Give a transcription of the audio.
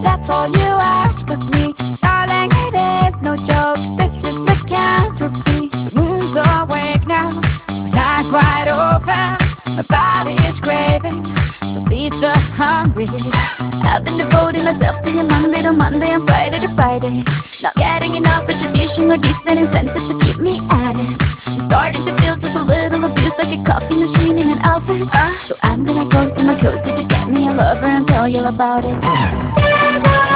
that's all you ask of me. Darling, it is no joke, this is lycanthropy. The moon's awake now, my eyes wide open, my body is craving, the feet are hungry. I've been devoting myself to you Monday to Monday and Friday to Friday. Not getting enough retribution or decent incentive to keep me at it. I'm starting to feel just a little abused, like a coffee machine in an office. So I'm gonna go to my cozy to get me a lover and tell you about it.